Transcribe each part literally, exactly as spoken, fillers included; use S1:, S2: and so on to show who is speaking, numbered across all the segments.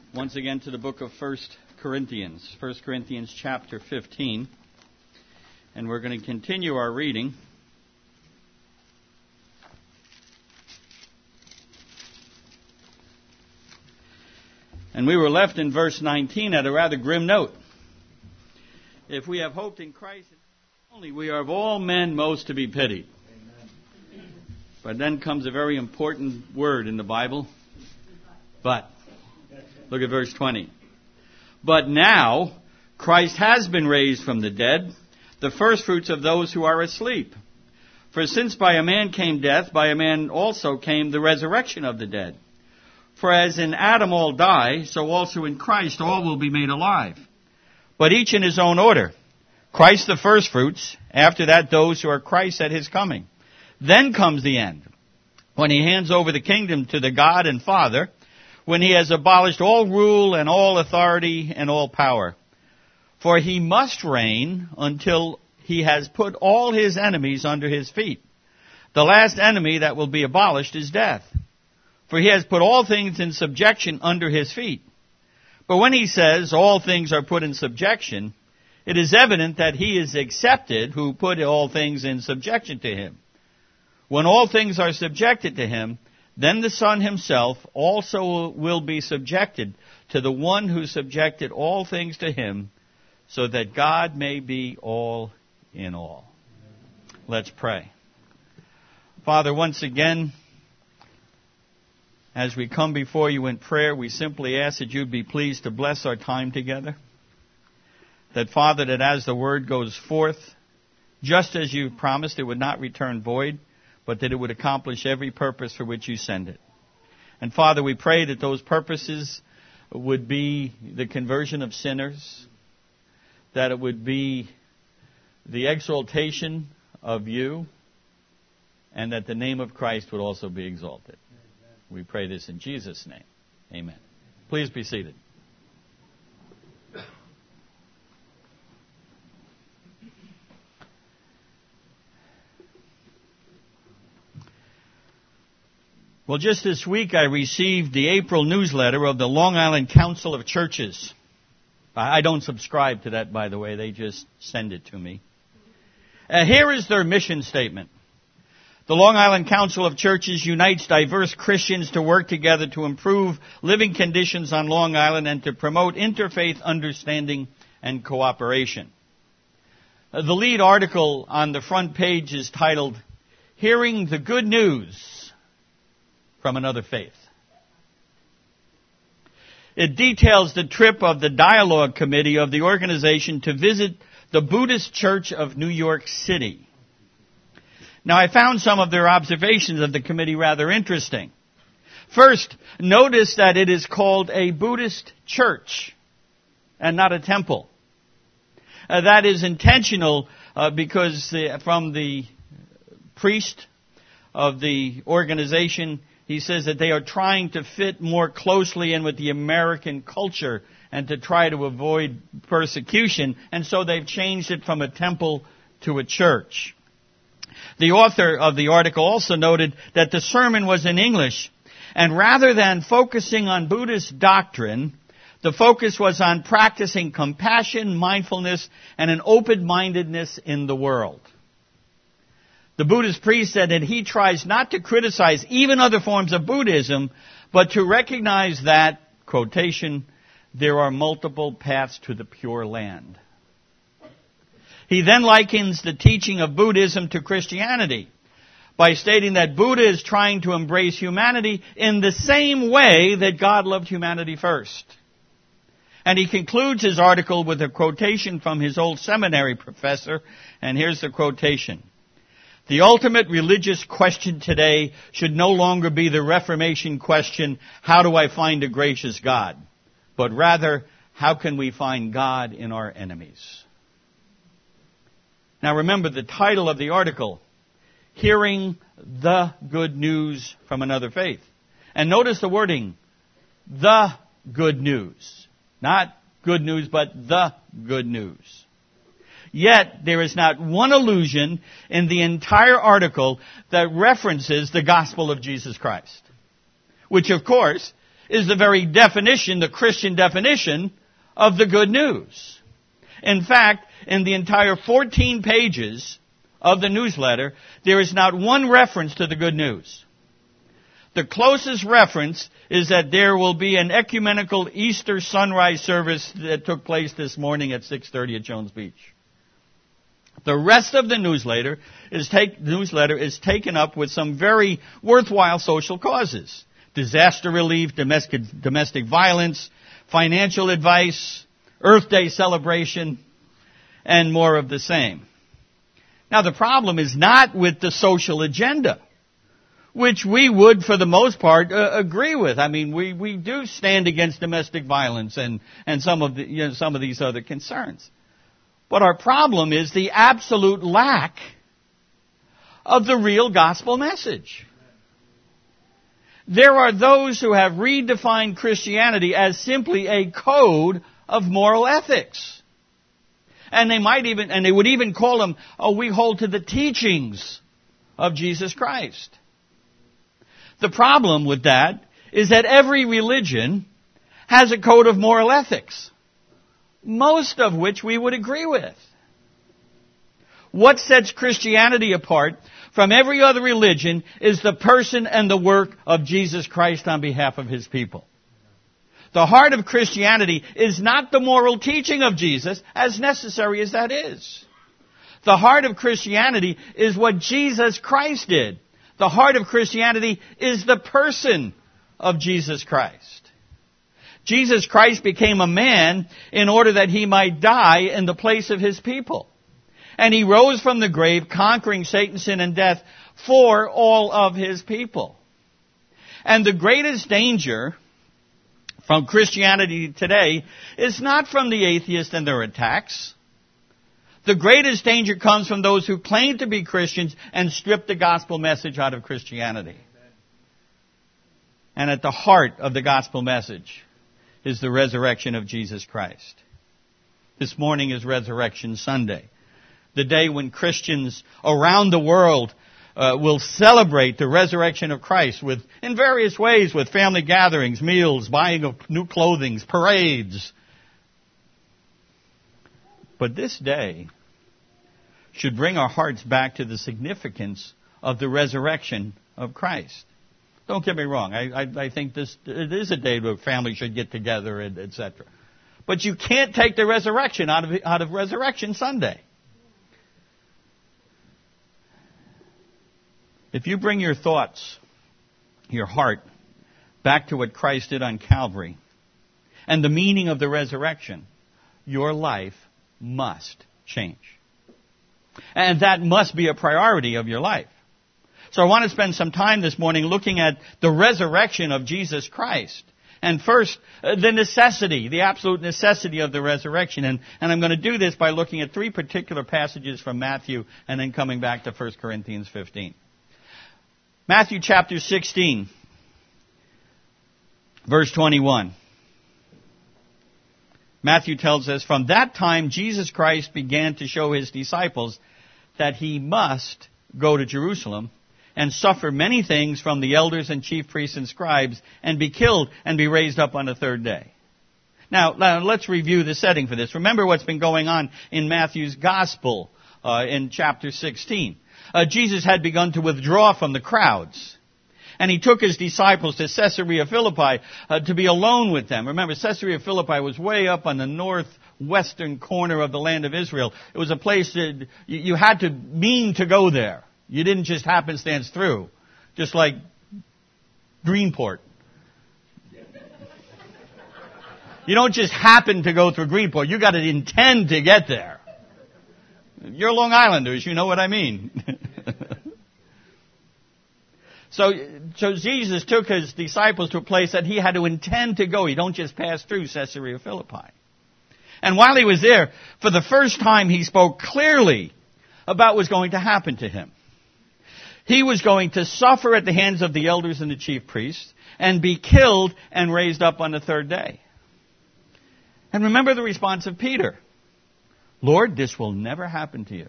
S1: once again to the book of First Corinthians, First Corinthians chapter fifteen. And we're going to continue our reading. And we were left in verse nineteen at a rather grim note. If we have hoped in Christ only, we are of all men most to be pitied. Amen. But then comes a very important word in the Bible. But. Look at verse twenty. But now Christ has been raised from the dead, the firstfruits of those who are asleep. For since by a man came death, by a man also came the resurrection of the dead. For as in Adam all die, so also in Christ all will be made alive. But each in his own order. Christ the firstfruits, after that those who are Christ at his coming. Then comes the end, when he hands over the kingdom to the God and Father, when he has abolished all rule and all authority and all power. For he must reign until he has put all his enemies under his feet. The last enemy that will be abolished is death. For he has put all things in subjection under his feet. But when he says all things are put in subjection, it is evident that he is accepted who put all things in subjection to him. When all things are subjected to him, then the Son himself also will be subjected to the one who subjected all things to him, so that God may be all in all. Let's pray. Father, once again, as we come before you in prayer, we simply ask that you'd be pleased to bless our time together. That, Father, that as the word goes forth, just as you promised, it would not return void, but that it would accomplish every purpose for which you send it. And, Father, we pray that those purposes would be the conversion of sinners, that it would be the exaltation of you, and that the name of Christ would also be exalted. We pray this in Jesus' name. Amen. Please be seated. Well, just this week I received the April newsletter of the Long Island Council of Churches. I don't subscribe to that, by the way. They just send it to me. Uh, here is their mission statement. The Long Island Council of Churches unites diverse Christians to work together to improve living conditions on Long Island and to promote interfaith understanding and cooperation. Uh, the lead article on the front page is titled, Hearing the Good News from Another Faith. It details the trip of the Dialogue Committee of the organization to visit the Buddhist Church of New York City. Now, I found some of their observations of the committee rather interesting. First, notice that it is called a Buddhist church and not a temple. Uh, that is intentional uh, because the, from the priest of the organization, he says that they are trying to fit more closely in with the American culture and to try to avoid persecution, and so they've changed it from a temple to a church. The author of the article also noted that the sermon was in English, and rather than focusing on Buddhist doctrine, the focus was on practicing compassion, mindfulness, and an open-mindedness in the world. The Buddhist priest said that he tries not to criticize even other forms of Buddhism, but to recognize that, quotation, there are multiple paths to the Pure Land. He then likens the teaching of Buddhism to Christianity by stating that Buddha is trying to embrace humanity in the same way that God loved humanity first. And he concludes his article with a quotation from his old seminary professor, and here's the quotation. The ultimate religious question today should no longer be the Reformation question, how do I find a gracious God? But rather, how can we find God in our enemies? Now remember the title of the article, Hearing the Good News from Another Faith. And notice the wording, the good news. Not good news, but the good news. Yet there is not one allusion in the entire article that references the gospel of Jesus Christ. Which of course is the very definition, the Christian definition, of the good news. In fact, in the entire fourteen pages of the newsletter, there is not one reference to the good news. The closest reference is that there will be an ecumenical Easter sunrise service that took place this morning at six thirty at Jones Beach. The rest of the newsletter is, take, newsletter is taken up with some very worthwhile social causes. Disaster relief, domestic, domestic violence, financial advice, Earth Day celebration, and more of the same. Now the problem is not with the social agenda, which we would, for the most part, uh, agree with. I mean, we, we do stand against domestic violence and, and some of the, you know, some of these other concerns. But our problem is the absolute lack of the real gospel message. There are those who have redefined Christianity as simply a code of moral ethics. And they might even, and they would even call them, oh, we hold to the teachings of Jesus Christ. The problem with that is that every religion has a code of moral ethics, most of which we would agree with. What sets Christianity apart from every other religion is the person and the work of Jesus Christ on behalf of His people. The heart of Christianity is not the moral teaching of Jesus, as necessary as that is. The heart of Christianity is what Jesus Christ did. The heart of Christianity is the person of Jesus Christ. Jesus Christ became a man in order that He might die in the place of His people. And He rose from the grave, conquering Satan, sin, and death for all of His people. And the greatest danger from Christianity today is not from the atheists and their attacks. The greatest danger comes from those who claim to be Christians and strip the gospel message out of Christianity. And at the heart of the gospel message is the resurrection of Jesus Christ. This morning is Resurrection Sunday, the day when Christians around the world uh, will celebrate the resurrection of Christ with, in various ways, with family gatherings, meals, buying of new clothing, parades. But this day should bring our hearts back to the significance of the resurrection of Christ. Don't get me wrong. I, I, I think this it is a day where families should get together, and et cetera. But you can't take the resurrection out of out of Resurrection Sunday. If you bring your thoughts, your heart, back to what Christ did on Calvary and the meaning of the resurrection, your life must change. And that must be a priority of your life. So I want to spend some time this morning looking at the resurrection of Jesus Christ. And first, uh, the necessity, the absolute necessity of the resurrection. And, and I'm going to do this by looking at three particular passages from Matthew and then coming back to First Corinthians fifteen. Matthew chapter sixteen, verse twenty-one. Matthew tells us, from that time Jesus Christ began to show His disciples that He must go to Jerusalem and suffer many things from the elders and chief priests and scribes and be killed and be raised up on the third day. Now, now let's review the setting for this. Remember what's been going on in Matthew's gospel uh, in chapter sixteen. Uh, Jesus had begun to withdraw from the crowds. And He took His disciples to Caesarea Philippi uh, to be alone with them. Remember, Caesarea Philippi was way up on the northwestern corner of the land of Israel. It was a place that you, you had to mean to go there. You didn't just happenstance through. Just like Greenport. You don't just happen to go through Greenport. You got to intend to get there. You're Long Islanders, you know what I mean. so, so Jesus took His disciples to a place that He had to intend to go. You don't just pass through Caesarea Philippi. And while He was there, for the first time He spoke clearly about what was going to happen to Him. He was going to suffer at the hands of the elders and the chief priests and be killed and raised up on the third day. And remember the response of Peter. Lord, this will never happen to you.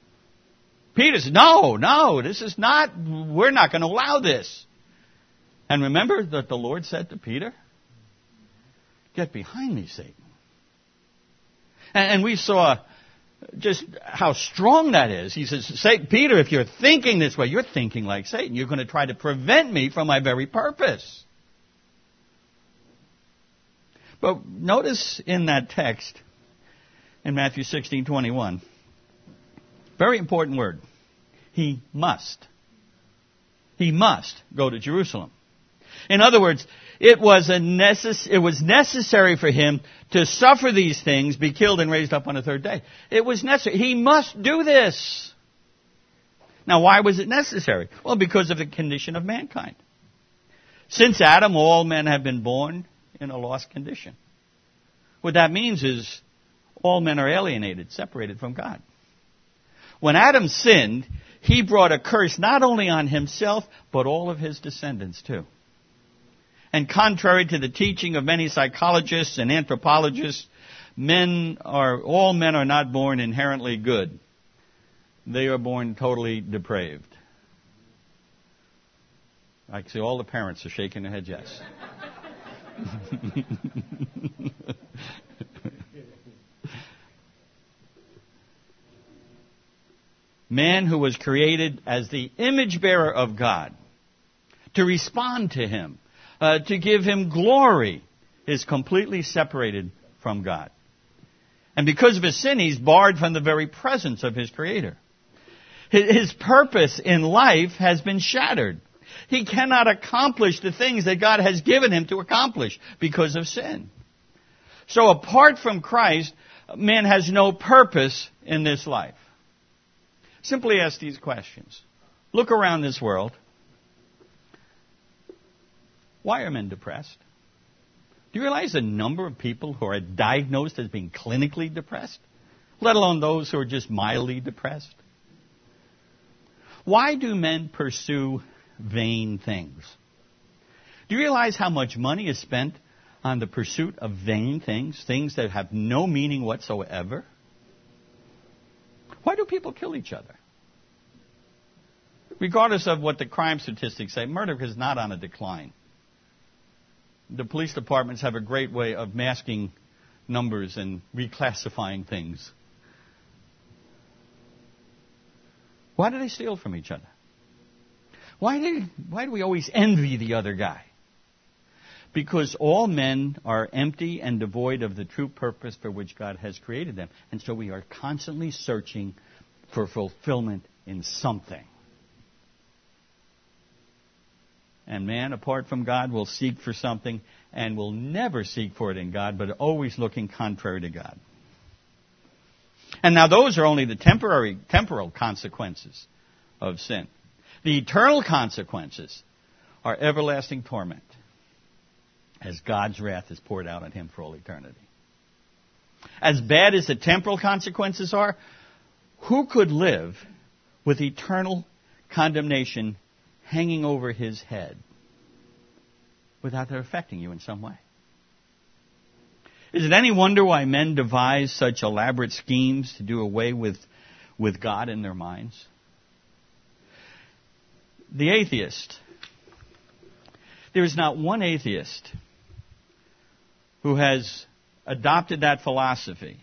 S1: Peter said, no, no, this is not, we're not going to allow this. And remember that the Lord said to Peter, "Get behind me, Satan." And we saw just how strong that is. He says, "Peter, if you're thinking this way, you're thinking like Satan. You're going to try to prevent me from my very purpose." But notice in that text, in Matthew sixteen twenty-one, very important word. He must. He must go to Jerusalem. In other words, it was a necess- it was necessary for him to suffer these things, be killed and raised up on the third day. It was necessary. He must do this. Now, why was it necessary? Well, because of the condition of mankind. Since Adam, all men have been born in a lost condition. What that means is all men are alienated, separated from God. When Adam sinned, he brought a curse not only on himself, but all of his descendants too. And contrary to the teaching of many psychologists and anthropologists, men are, all men are not born inherently good. They are born totally depraved. I see all the parents are shaking their heads yes. Man who was created as the image bearer of God, to respond to Him, uh, to give Him glory, is completely separated from God. And because of his sin, he's barred from the very presence of his Creator. His purpose in life has been shattered. He cannot accomplish the things that God has given him to accomplish because of sin. So apart from Christ, man has no purpose in this life. Simply ask these questions. Look around this world. Why are men depressed? Do you realize the number of people who are diagnosed as being clinically depressed? Let alone those who are just mildly depressed. Why do men pursue vain things? Do you realize how much money is spent on the pursuit of vain things, things that have no meaning whatsoever? Why do people kill each other? Regardless of what the crime statistics say, murder is not on a decline. The police departments have a great way of masking numbers and reclassifying things. Why do they steal from each other? Why do, why do we always envy the other guy? Because all men are empty and devoid of the true purpose for which God has created them. And so we are constantly searching for fulfillment in something. And man, apart from God, will seek for something and will never seek for it in God, but always looking contrary to God. And now those are only the temporary, temporal consequences of sin. The eternal consequences are everlasting torment, as God's wrath is poured out on him for all eternity. As bad as the temporal consequences are, who could live with eternal condemnation hanging over his head without it affecting you in some way? Is it any wonder why men devise such elaborate schemes to do away with, with God in their minds? The atheist. There is not one atheist who has adopted that philosophy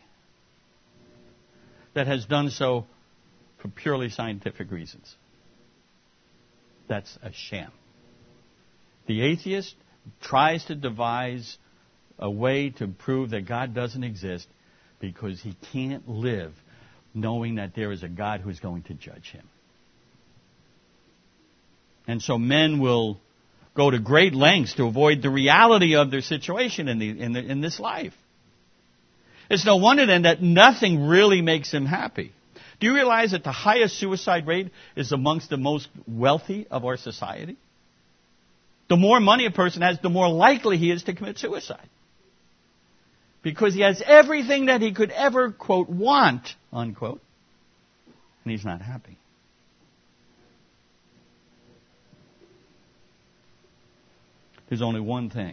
S1: that has done so for purely scientific reasons. That's a sham. The atheist tries to devise a way to prove that God doesn't exist because he can't live knowing that there is a God who's going to judge him. And so men will go to great lengths to avoid the reality of their situation in, the, in, the, in this life. It's no wonder then that nothing really makes them happy. Do you realize that the highest suicide rate is amongst the most wealthy of our society? The more money a person has, the more likely he is to commit suicide. Because he has everything that he could ever, quote, want, unquote, and he's not happy. There's only one thing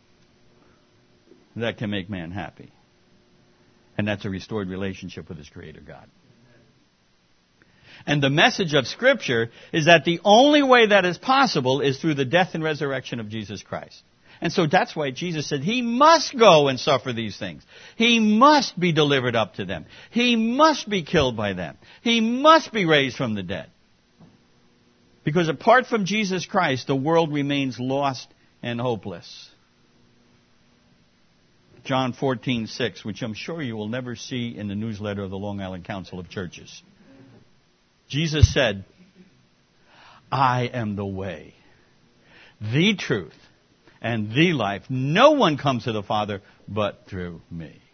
S1: that can make man happy, and that's a restored relationship with his Creator God. And the message of Scripture is that the only way that is possible is through the death and resurrection of Jesus Christ. And so that's why Jesus said He must go and suffer these things. He must be delivered up to them. He must be killed by them. He must be raised from the dead. Because apart from Jesus Christ, the world remains lost and hopeless. John fourteen six, which I'm sure you will never see in the newsletter of the Long Island Council of Churches. Jesus said, I am the way, the truth, and the life. No one comes to the Father but through me. Amen.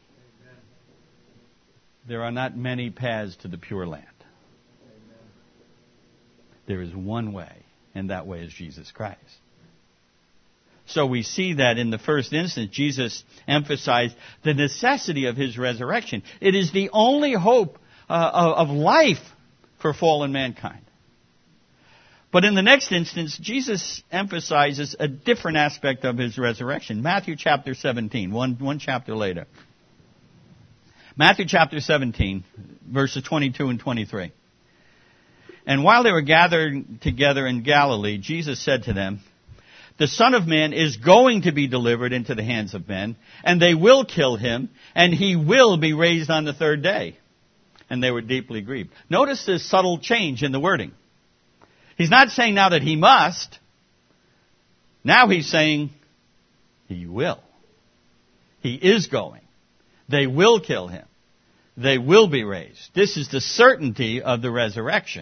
S1: There are not many paths to the Pure Land. Amen. There is one way, and that way is Jesus Christ. So we see that in the first instance, Jesus emphasized the necessity of His resurrection. It is the only hope uh, of life for fallen mankind. But in the next instance, Jesus emphasizes a different aspect of His resurrection. Matthew chapter seventeen, one, one chapter later. Matthew chapter seventeen, verses twenty-two and twenty-three. And while they were gathered together in Galilee, Jesus said to them, the Son of Man is going to be delivered into the hands of men, and they will kill Him, and He will be raised on the third day. And they were deeply grieved. Notice this subtle change in the wording. He's not saying now that He must. Now He's saying He will. He is going. They will kill Him. They will be raised. This is the certainty of the resurrection.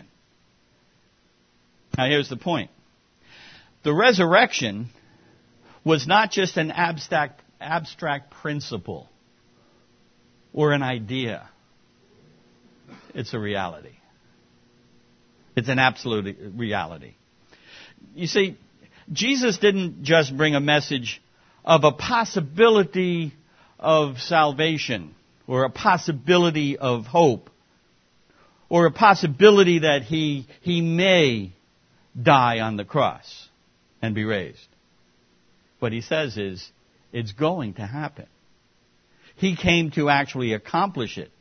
S1: Now here's the point. The resurrection was not just an abstract, abstract principle or an idea. It's a reality. It's an absolute reality. You see, Jesus didn't just bring a message of a possibility of salvation or a possibility of hope or a possibility that he, he may die on the cross and be raised. What He says is, it's going to happen. He came to actually accomplish it.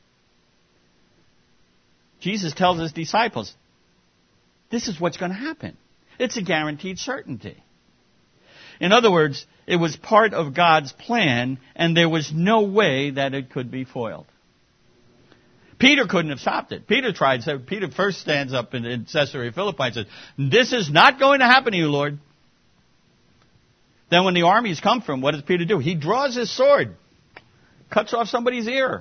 S1: Jesus tells His disciples, this is what's going to happen. It's a guaranteed certainty. In other words, it was part of God's plan, and there was no way that it could be foiled. Peter couldn't have stopped it. Peter tried. So Peter first stands up in, in Caesarea Philippi and says, this is not going to happen to you, Lord. Then when the armies come from him, what does Peter do? He draws his sword, cuts off somebody's ear.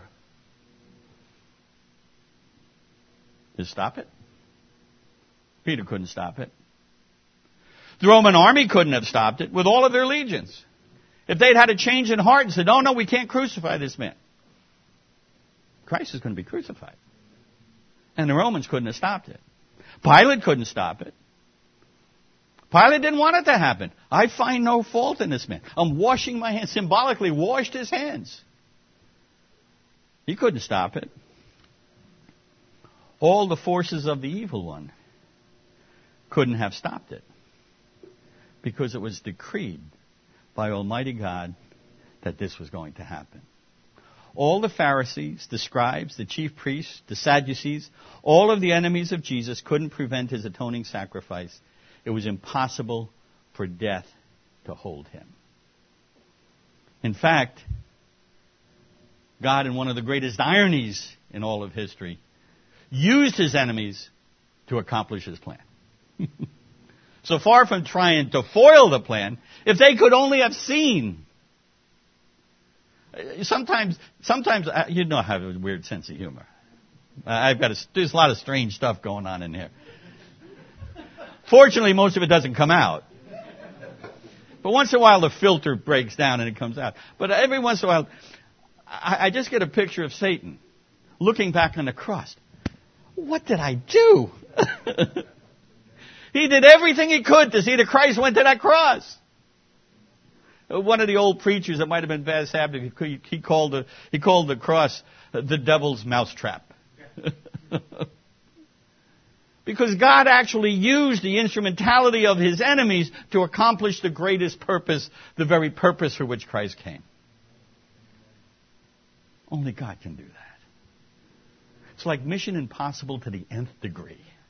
S1: Just stop it? Peter couldn't stop it. The Roman army couldn't have stopped it with all of their legions. If they'd had a change in heart and said, oh, no, we can't crucify this man. Christ is going to be crucified. And the Romans couldn't have stopped it. Pilate couldn't stop it. Pilate didn't want it to happen. I find no fault in this man. I'm washing my hands. Symbolically washed his hands. He couldn't stop it. All the forces of the evil one couldn't have stopped it. Because it was decreed by Almighty God that this was going to happen. All the Pharisees, the scribes, the chief priests, the Sadducees, all of the enemies of Jesus couldn't prevent His atoning sacrifice. It was impossible for death to hold Him. In fact, God, in one of the greatest ironies in all of history, used His enemies to accomplish His plan. So far from trying to foil the plan, if they could only have seen. Sometimes, sometimes you know I have a weird sense of humor. I've got a, there's a lot of strange stuff going on in here. Fortunately, most of it doesn't come out. But once in a while, the filter breaks down and it comes out. But every once in a while, I, I just get a picture of Satan looking back on the cross. What did I do? He did everything he could to see that Christ went to that cross. One of the old preachers, that might have been Baz Sabda, he, he called the he called the cross the devil's mousetrap. Because God actually used the instrumentality of His enemies to accomplish the greatest purpose, the very purpose for which Christ came. Only God can do that. It's like Mission Impossible to the nth degree.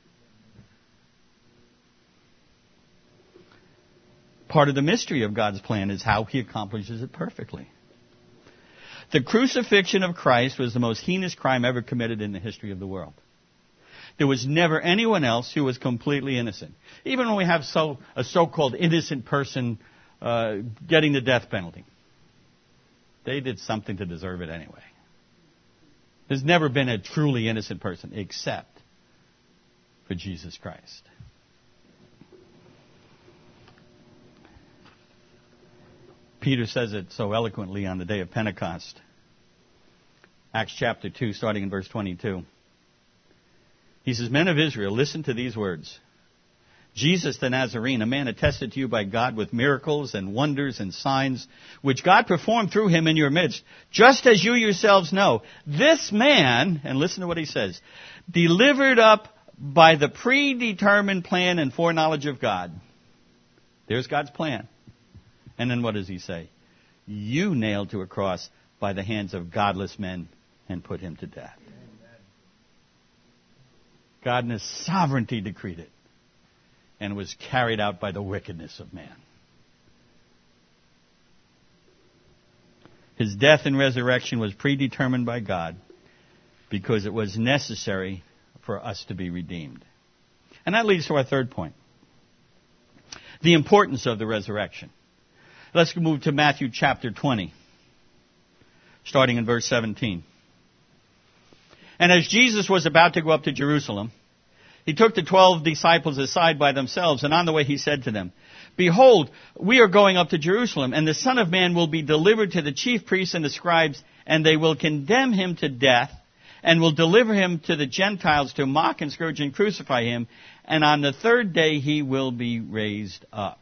S1: part of the mystery of God's plan is how he accomplishes it perfectly. The crucifixion of Christ was the most heinous crime ever committed in the history of the world. There was never anyone else who was completely innocent. Even when we have so, a so-called innocent person uh, getting the death penalty, they did something to deserve it anyway. There's never been a truly innocent person except for Jesus Christ. Peter says it so eloquently on the day of Pentecost. Acts chapter two, starting in verse twenty-two. He says, "Men of Israel, listen to these words. Jesus the Nazarene, a man attested to you by God with miracles and wonders and signs, which God performed through him in your midst, just as you yourselves know. This man," and listen to what he says, "delivered up by the predetermined plan and foreknowledge of God." There's God's plan. And then what does he say? "You nailed to a cross by the hands of godless men and put him to death." God in his sovereignty decreed it, and it was carried out by the wickedness of man. His death and resurrection was predetermined by God because it was necessary for us to be redeemed. And that leads to our third point, the importance of the resurrection. Let's move to Matthew chapter twenty, starting in verse seventeen. "And as Jesus was about to go up to Jerusalem, he took the twelve disciples aside by themselves, and on the way he said to them, 'Behold, we are going up to Jerusalem, and the Son of Man will be delivered to the chief priests and the scribes, and they will condemn him to death, and will deliver him to the Gentiles to mock and scourge and crucify him, and on the third day he will be raised up.'"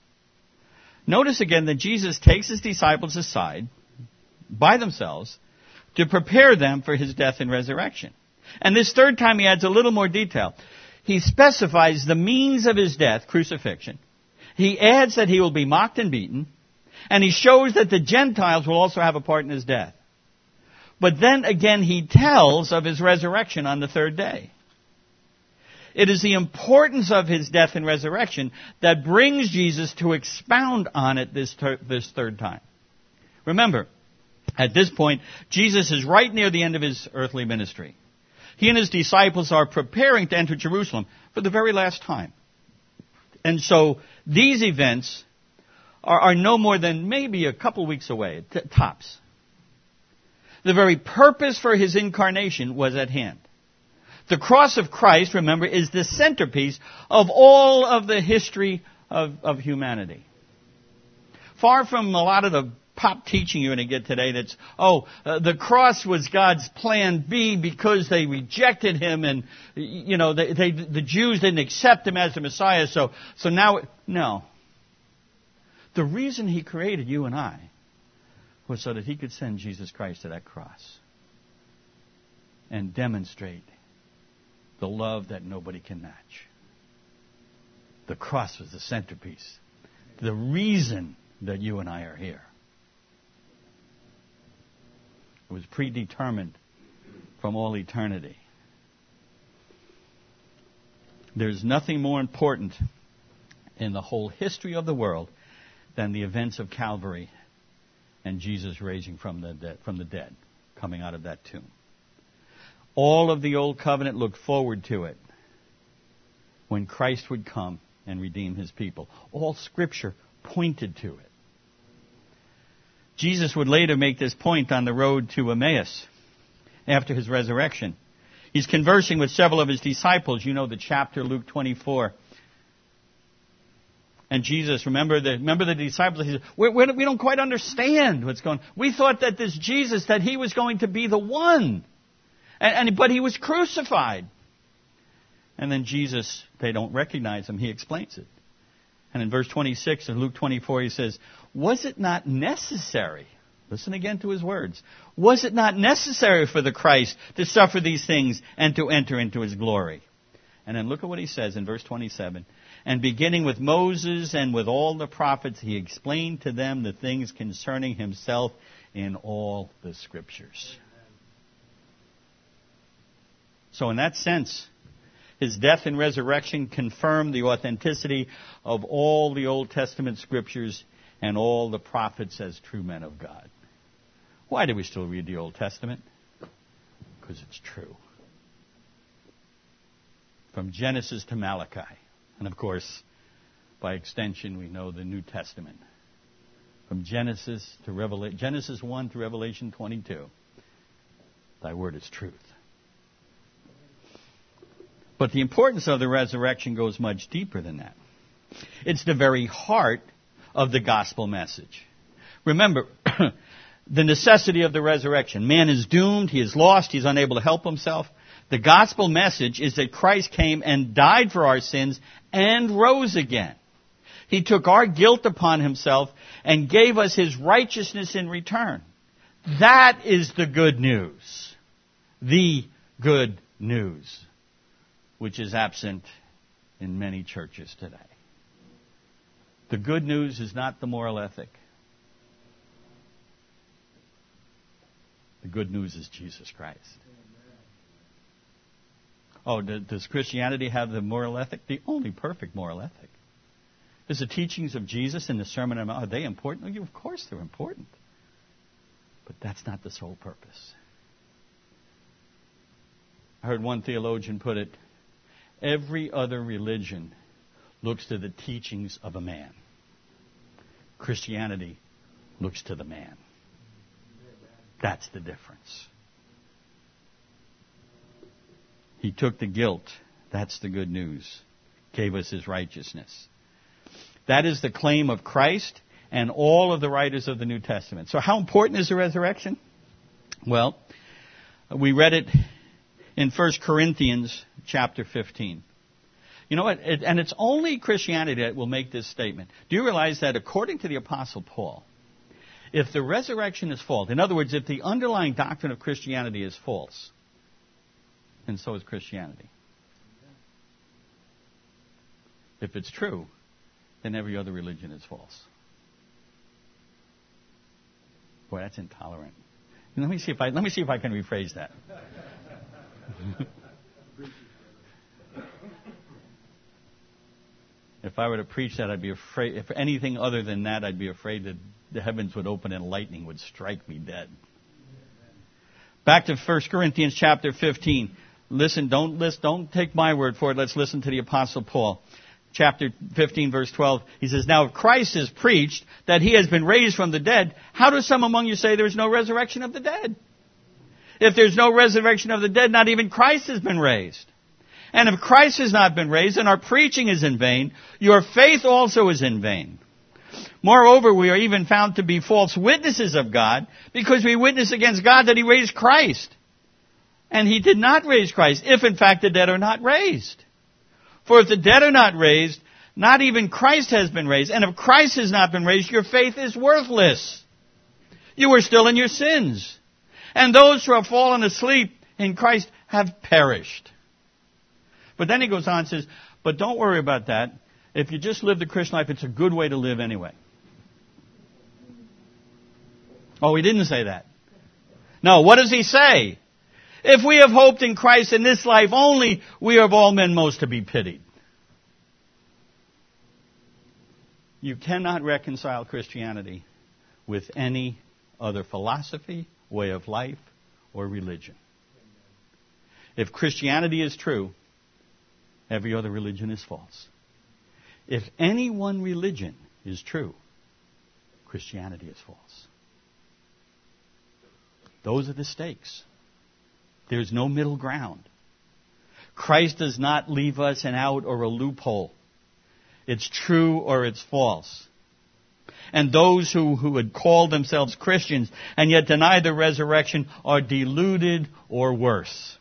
S1: Notice again that Jesus takes his disciples aside by themselves to prepare them for his death and resurrection. And this third time he adds a little more detail. He specifies the means of his death, crucifixion. He adds that he will be mocked and beaten. And he shows that the Gentiles will also have a part in his death. But then again he tells of his resurrection on the third day. It is the importance of his death and resurrection that brings Jesus to expound on it this, ter- this third time. Remember, at this point, Jesus is right near the end of his earthly ministry. He and his disciples are preparing to enter Jerusalem for the very last time. And so these events are, are no more than maybe a couple weeks away, t- tops. The very purpose for his incarnation was at hand. The cross of Christ, remember, is the centerpiece of all of the history of, of humanity. Far from a lot of the pop teaching you're going to get today that's, oh, uh, the cross was God's plan B because they rejected him and, you know, they, they, the Jews didn't accept him as the Messiah, so, so now, it, no. The reason he created you and I was so that he could send Jesus Christ to that cross and demonstrate the love that nobody can match. The cross was the centerpiece. The reason that you and I are here. It was predetermined from all eternity. There's nothing more important in the whole history of the world than the events of Calvary and Jesus raising from the dead, from the dead, coming out of that tomb. All of the Old Covenant looked forward to it when Christ would come and redeem his people. All Scripture pointed to it. Jesus would later make this point on the road to Emmaus after his resurrection. He's conversing with several of his disciples. You know the chapter, Luke twenty-four. And Jesus, remember the, remember the disciples, he said, we, we don't quite understand what's going on. We thought that this Jesus, that he was going to be the one. And, and, but he was crucified. And then Jesus, they don't recognize him. He explains it. And in verse twenty-six of Luke twenty-four, he says, was it not necessary, listen again to his words, was it not necessary for the Christ to suffer these things and to enter into his glory? And then look at what he says in verse twenty-seven. And beginning with Moses and with all the prophets, he explained to them the things concerning himself in all the Scriptures. So in that sense, His death and resurrection confirm the authenticity of all the Old Testament scriptures and all the prophets as true men of God. Why do we still read the Old Testament? Because it's true. From Genesis to Malachi. And of course, by extension, we know the New Testament. From Genesis to Revelation, Genesis one to Revelation twenty-two. Thy word is truth. But the importance of the resurrection goes much deeper than that. It's the very heart of the gospel message. Remember, the necessity of the resurrection. Man is doomed, he is lost, he's unable to help himself. The gospel message is that Christ came and died for our sins and rose again. He took our guilt upon himself and gave us his righteousness in return. That is the good news. The good news, which is absent in many churches today. The good news is not the moral ethic. The good news is Jesus Christ. Oh, does Christianity have the moral ethic? The only perfect moral ethic. Is the teachings of Jesus in the Sermon on the Mount, are they important? Oh, of course they're important. But that's not the sole purpose. I heard one theologian put it, every other religion looks to the teachings of a man. Christianity looks to the man. That's the difference. He took the guilt. That's the good news. Gave us his righteousness. That is the claim of Christ and all of the writers of the New Testament. So how important is the resurrection? Well, we read it in First Corinthians chapter fifteen. You know what? It, and it's only Christianity that will make this statement. Do you realize that according to the Apostle Paul, if the resurrection is false, in other words, if the underlying doctrine of Christianity is false, then so is Christianity. If it's true, then every other religion is false. Boy, that's intolerant. Let me see if I let me see if I can rephrase that. If I were to preach that, I'd be afraid. If anything other than that, I'd be afraid that the heavens would open and lightning would strike me dead. Back to First Corinthians chapter fifteen. Listen, don't listen, don't take my word for it. Let's listen to the Apostle Paul. Chapter fifteen, verse twelve. He says, now if Christ is preached that he has been raised from the dead, how do some among you say there's no resurrection of the dead? If there's no resurrection of the dead, not even Christ has been raised. And if Christ has not been raised, then our preaching is in vain. Your faith also is in vain. Moreover, we are even found to be false witnesses of God, because we witness against God that he raised Christ. And he did not raise Christ, if in fact the dead are not raised. For if the dead are not raised, not even Christ has been raised. And if Christ has not been raised, your faith is worthless. You are still in your sins. And those who have fallen asleep in Christ have perished. But then he goes on and says, but don't worry about that. If you just live the Christian life, it's a good way to live anyway. Oh, he didn't say that. No, what does he say? If we have hoped in Christ in this life only, we are of all men most to be pitied. You cannot reconcile Christianity with any other philosophy, way of life, or religion. If Christianity is true, every other religion is false. If any one religion is true, Christianity is false. Those are the stakes. There's no middle ground. Christ does not leave us an out or a loophole. It's true or it's false. And those who, who would call themselves Christians and yet deny the resurrection are deluded or worse.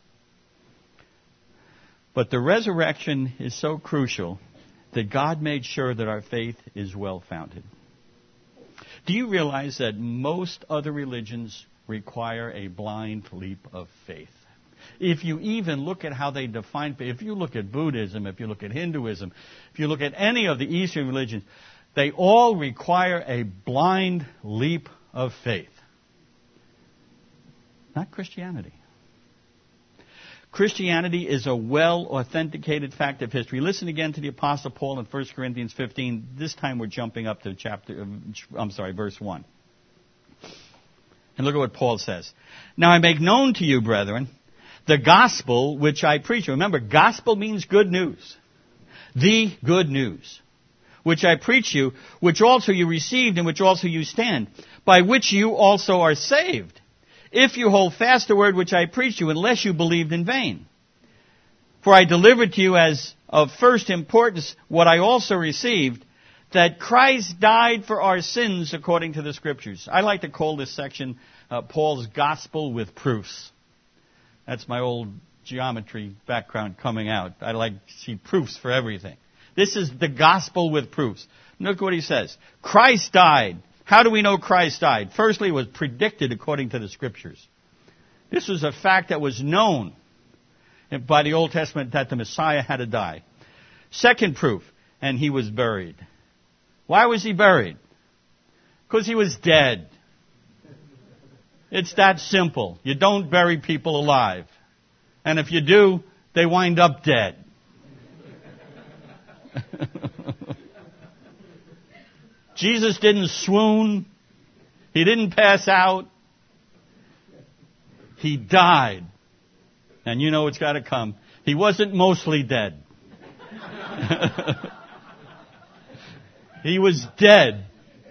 S1: But the resurrection is so crucial that God made sure that our faith is well-founded. Do you realize that most other religions require a blind leap of faith? If you even look at how they define faith, if you look at Buddhism, if you look at Hinduism, if you look at any of the Eastern religions, they all require a blind leap of faith. Not Christianity. Christianity is a well-authenticated fact of history. Listen again to the Apostle Paul in First Corinthians fifteen. This time we're jumping up to chapter, I'm sorry, verse one. And look at what Paul says. Now I make known to you, brethren, the gospel which I preach. Remember, gospel means good news. The good news, which I preach you, which also you received, and which also you stand, by which you also are saved, if you hold fast the word which I preached you, unless you believed in vain. For I delivered to you as of first importance what I also received, that Christ died for our sins according to the Scriptures. I like to call this section uh, Paul's Gospel with Proofs. That's my old geometry background coming out. I like to see proofs for everything. This is the Gospel with Proofs. Look what he says. Christ died. How do we know Christ died? Firstly, it was predicted according to the Scriptures. This was a fact that was known by the Old Testament that the Messiah had to die. Second proof, and he was buried. Why was he buried? Because he was dead. It's that simple. You don't bury people alive. And if you do, they wind up dead. Jesus didn't swoon. He didn't pass out. He died. And you know it's got to come. He wasn't mostly dead. He was dead.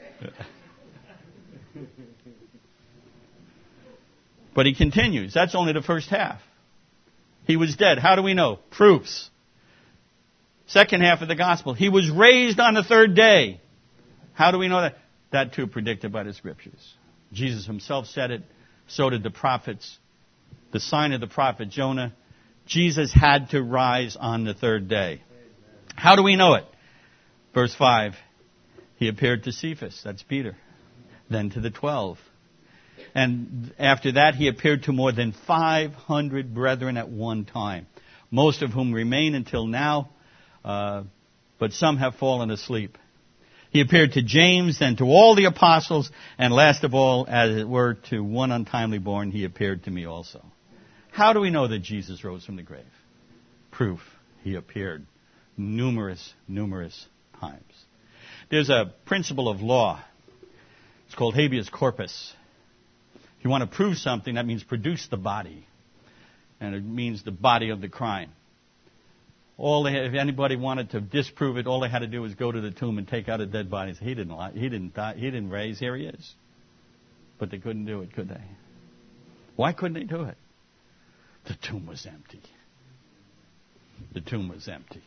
S1: But he continues. That's only the first half. He was dead. How do we know? Proofs. Second half of the gospel. He was raised on the third day. How do we know that? That too predicted by the Scriptures. Jesus himself said it. So did the prophets. The sign of the prophet Jonah. Jesus had to rise on the third day. How do we know it? Verse five. He appeared to Cephas. That's Peter. Then to the twelve. And after that, he appeared to more than five hundred brethren at one time, most of whom remain until now, uh, but some have fallen asleep. He appeared to James, then to all the apostles, and last of all, as it were, to one untimely born, he appeared to me also. How do we know that Jesus rose from the grave? Proof. He appeared numerous, numerous times. There's a principle of law. It's called habeas corpus. If you want to prove something, that means produce the body. And it means the body of the crime. All they, if anybody wanted to disprove it, all they had to do was go to the tomb and take out a dead body and say, he didn't lie, he didn't die, he didn't raise, here he is. But they couldn't do it, could they? Why couldn't they do it? The tomb was empty. The tomb was empty.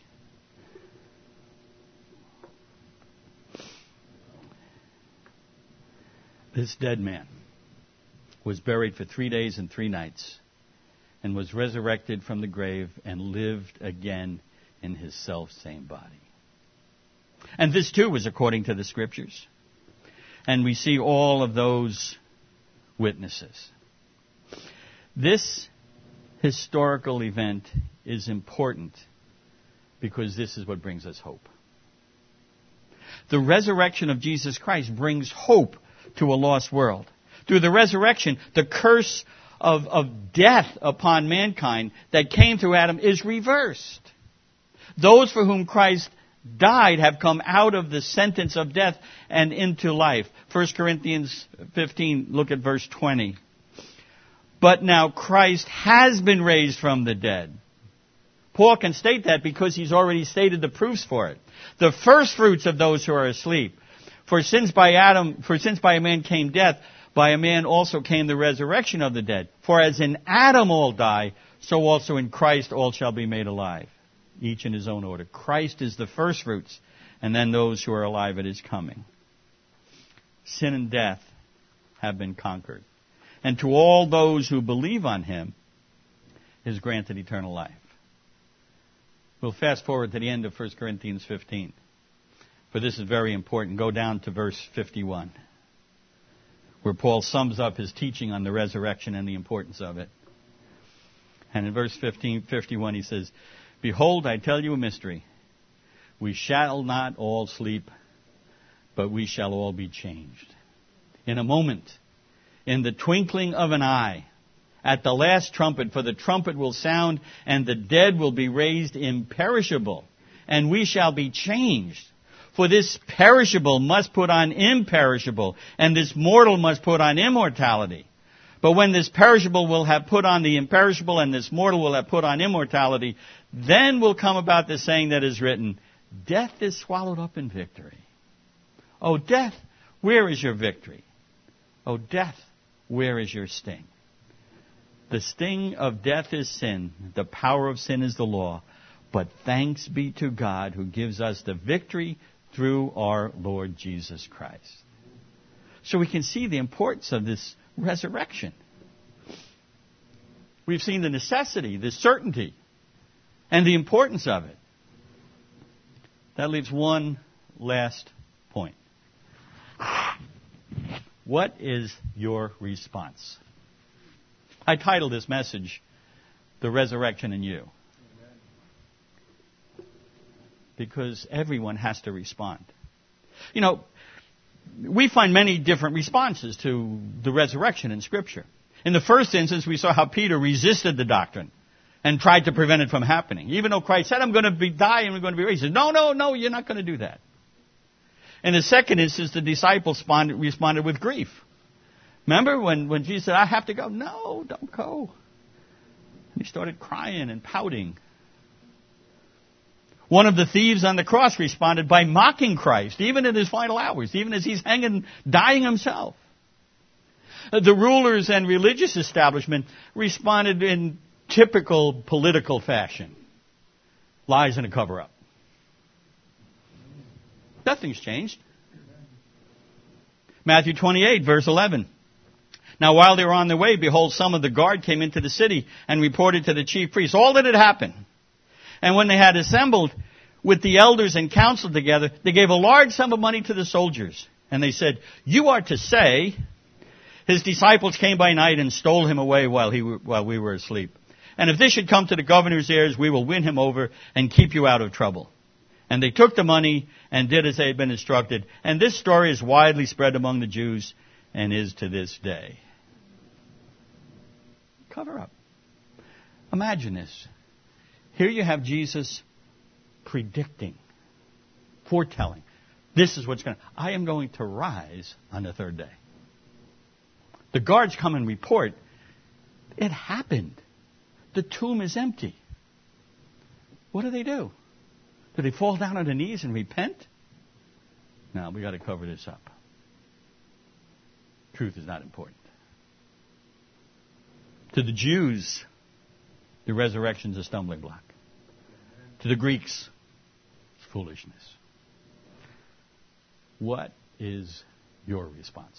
S1: This dead man was buried for three days and three nights, and was resurrected from the grave and lived again in his self-same body. And this too was according to the Scriptures. And we see all of those witnesses. This historical event is important because this is what brings us hope. The resurrection of Jesus Christ brings hope to a lost world. Through the resurrection, the curse of, of death upon mankind that came through Adam is reversed. Those for whom Christ died have come out of the sentence of death and into life. First Corinthians fifteen, look at verse twenty. But now Christ has been raised from the dead. Paul can state that because he's already stated the proofs for it. The first fruits of those who are asleep. For since by Adam, for since by a man came death, by a man also came the resurrection of the dead. For as in Adam all die, so also in Christ all shall be made alive. Each in his own order. Christ is the first fruits, and then those who are alive at his coming. Sin and death have been conquered. And to all those who believe on him is granted eternal life. We'll fast forward to the end of First Corinthians fifteen. For this is very important. Go down to verse fifty-one. Where Paul sums up his teaching on the resurrection and the importance of it. And in verse fifteen, fifty-one he says, Behold, I tell you a mystery. We shall not all sleep, but we shall all be changed. In a moment, in the twinkling of an eye, at the last trumpet, for the trumpet will sound, and the dead will be raised imperishable, and we shall be changed. For this perishable must put on imperishable, and this mortal must put on immortality. But when this perishable will have put on the imperishable, and this mortal will have put on immortality, then will come about the saying that is written, death is swallowed up in victory. O death, where is your victory? O death, where is your sting? The sting of death is sin. The power of sin is the law. But thanks be to God who gives us the victory through our Lord Jesus Christ. So we can see the importance of this resurrection. We've seen the necessity, the certainty, and the importance of it. That leaves one last point. What is your response? I titled this message, The Resurrection in You. Because everyone has to respond. You know, we find many different responses to the resurrection in Scripture. In the first instance, we saw how Peter resisted the doctrine and tried to prevent it from happening. Even though Christ said, I'm going to be, die and I'm going to be raised. He said, no, no, no, you're not going to do that. In the second instance, the disciples responded, responded with grief. Remember when, when Jesus said, I have to go? No, don't go. And he started crying and pouting. One of the thieves on the cross responded by mocking Christ, even in his final hours, even as he's hanging, dying himself. The rulers and religious establishment responded in typical political fashion. Lies and a cover-up. Nothing's changed. Matthew twenty-eight, verse eleven. Now while they were on their way, behold, some of the guard came into the city and reported to the chief priests all that had happened. And when they had assembled with the elders and counseled together, they gave a large sum of money to the soldiers. And they said, you are to say, his disciples came by night and stole him away while, he, while we were asleep. And if this should come to the governor's ears, we will win him over and keep you out of trouble. And they took the money and did as they had been instructed. And this story is widely spread among the Jews and is to this day. Cover up. Imagine this. Here you have Jesus predicting, foretelling. This is what's going to, I am going to rise on the third day. The guards come and report, it happened. The tomb is empty. What do they do? Do they fall down on their knees and repent? No, we got to cover this up. Truth is not important. To the Jews, the resurrection is a stumbling block. To the Greeks, it's foolishness. What is your response?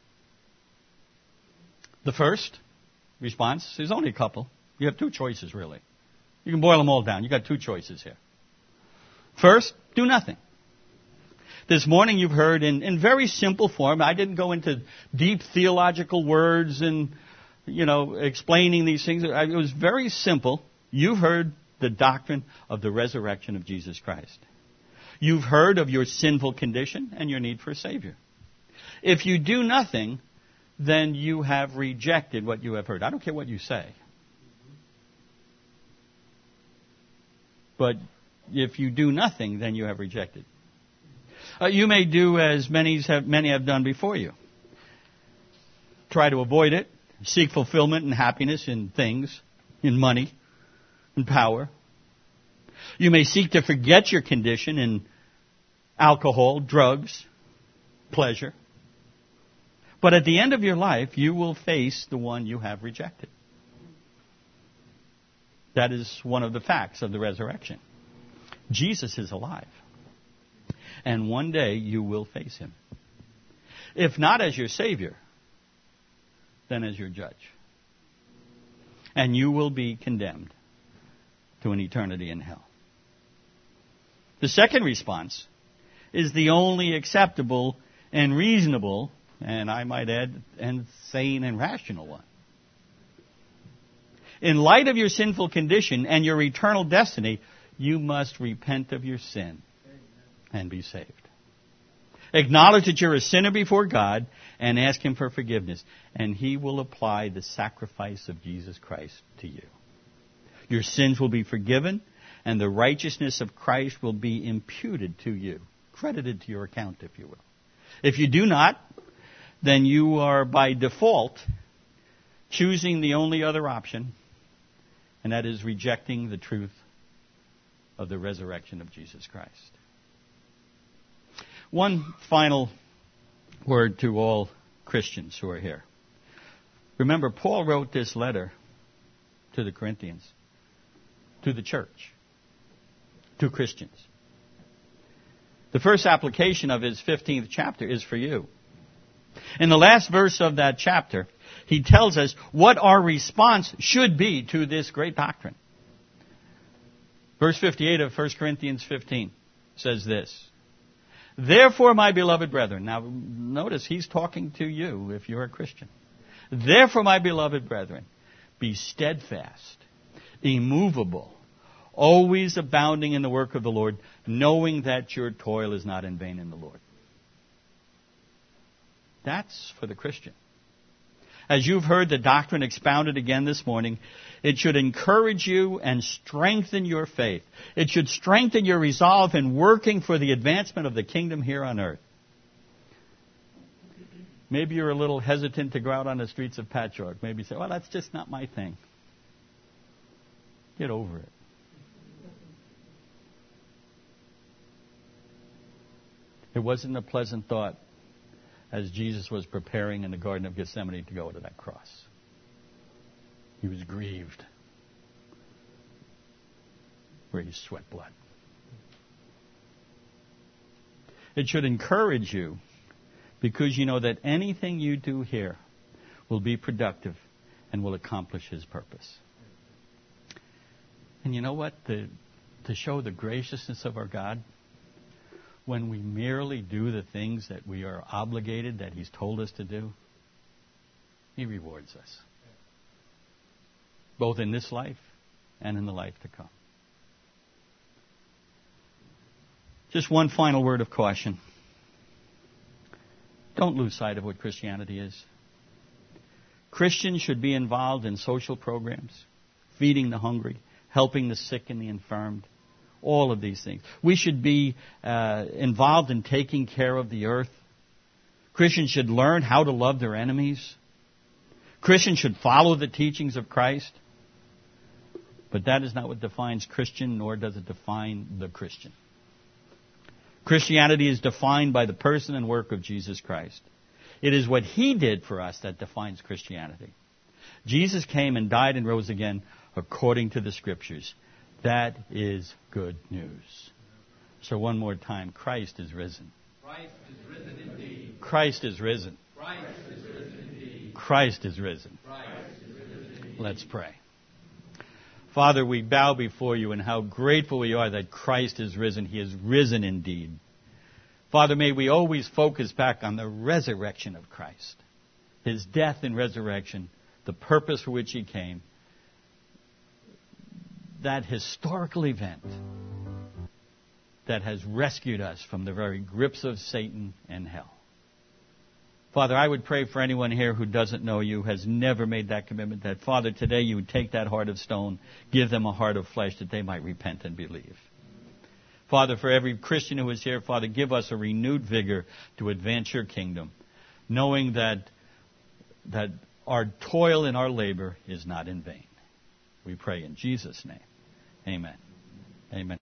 S1: The first response, there's only a couple. You have two choices, really. You can boil them all down. You've got two choices here. First, do nothing. This morning you've heard in, in very simple form, I didn't go into deep theological words and, you know, explaining these things. It was very simple. You've heard the doctrine of the resurrection of Jesus Christ. You've heard of your sinful condition and your need for a Savior. If you do nothing, then you have rejected what you have heard. I don't care what you say. But if you do nothing, then you have rejected. Uh, you may do as many have, many have done before you. Try to avoid it. Seek fulfillment and happiness in things, in money, in power. You may seek to forget your condition in alcohol, drugs, pleasure. But at the end of your life, you will face the one you have rejected. That is one of the facts of the resurrection. Jesus is alive. And one day you will face him. If not as your Savior, then as your judge. And you will be condemned to an eternity in hell. The second response is the only acceptable and reasonable, and I might add, and sane and rational one. In light of your sinful condition and your eternal destiny, you must repent of your sin and be saved. Acknowledge that you're a sinner before God and ask Him for forgiveness. And He will apply the sacrifice of Jesus Christ to you. Your sins will be forgiven, and the righteousness of Christ will be imputed to you, credited to your account, if you will. If you do not, then you are by default choosing the only other option, and that is rejecting the truth of the resurrection of Jesus Christ. One final word to all Christians who are here. Remember, Paul wrote this letter to the Corinthians, to the church, to Christians. The first application of his fifteenth chapter is for you. In the last verse of that chapter, he tells us what our response should be to this great doctrine. Verse fifty-eight of First Corinthians fifteen says this. Therefore, my beloved brethren. Now, notice he's talking to you if you're a Christian. Therefore, my beloved brethren, be steadfast, immovable, always abounding in the work of the Lord, knowing that your toil is not in vain in the Lord. That's for the Christian. As you've heard the doctrine expounded again this morning, it should encourage you and strengthen your faith. It should strengthen your resolve in working for the advancement of the kingdom here on earth. Maybe you're a little hesitant to go out on the streets of Patchogue. Maybe you say, well, that's just not my thing. Get over it. It wasn't a pleasant thought as Jesus was preparing in the Garden of Gethsemane to go to that cross. He was grieved, where he sweat blood. It should encourage you because you know that anything you do here will be productive and will accomplish His purpose. And you know what? The, to show the graciousness of our God, when we merely do the things that we are obligated, that He's told us to do, He rewards us. Both in this life and in the life to come. Just one final word of caution. Don't lose sight of what Christianity is. Christians should be involved in social programs, feeding the hungry, helping the sick and the infirmed, all of these things. We should be uh, involved in taking care of the earth. Christians should learn how to love their enemies. Christians should follow the teachings of Christ. But that is not what defines Christian, nor does it define the Christian. Christianity is defined by the person and work of Jesus Christ. It is what He did for us that defines Christianity. Jesus came and died and rose again according to the Scriptures. That is good news. So one more time, Christ is risen.
S2: Christ is risen indeed.
S1: Christ is risen.
S2: Christ is risen indeed.
S1: Christ is risen.
S2: Christ is risen indeed.
S1: Let's pray. Father, we bow before You and how grateful we are that Christ is risen. He is risen indeed. Father, may we always focus back on the resurrection of Christ. His death and resurrection, the purpose for which He came. That historical event that has rescued us from the very grips of Satan and hell. Father, I would pray for anyone here who doesn't know You, has never made that commitment, that, Father, today You would take that heart of stone, give them a heart of flesh, that they might repent and believe. Father, for every Christian who is here, Father, give us a renewed vigor to advance Your kingdom, knowing that, that our toil and our labor is not in vain. We pray in Jesus' name. Amen. Amen.